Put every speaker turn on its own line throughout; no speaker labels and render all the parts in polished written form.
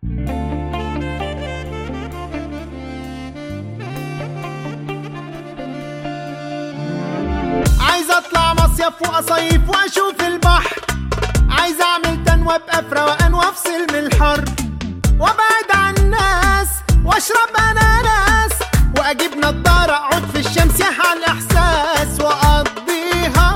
عايز اطلع مصيف واصيف واشوف البحر، عايز اعمل تنوى ابقى في روقان وافصل من الحر، وابعد عن الناس واشرب اناناس، واجيب نضاره اقعد في الشمس يحيى الاحساس، واقضيها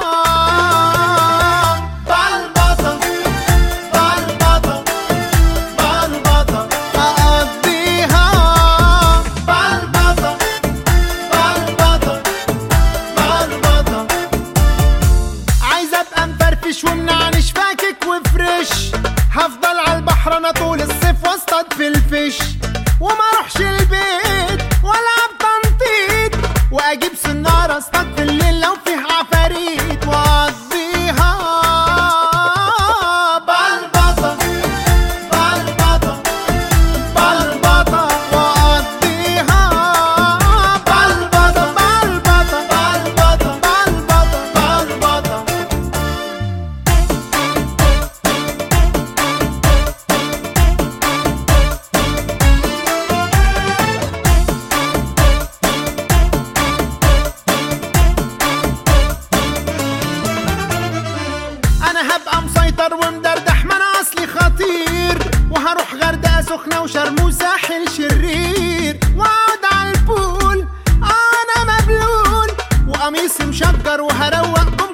بلبطه بلبطه بلبطه، اقضيها بلبطه بلبطه بلبطه. عايز ابقى مفرفش ومنعنش فاكك وفريش، هفضل على البحر انا طول الصيف واصطاد في الفيش، وما اروحش البيت والعب تنطيط، واجيب سناره اصطاد في الليل لو فيه عفاريت، واقضيها بلبطه بلبطه بلبطه، واقضيها بلبطه بلبطه بلبطه بلبطه بلبطه. انا هبقى مسيطر ومدردح، ما انا اصلي خطير، وهروح غردقه سخنه وشرم وساحل شرير، واقعد على البول انا مبلول، وقميصي مشجر وهروق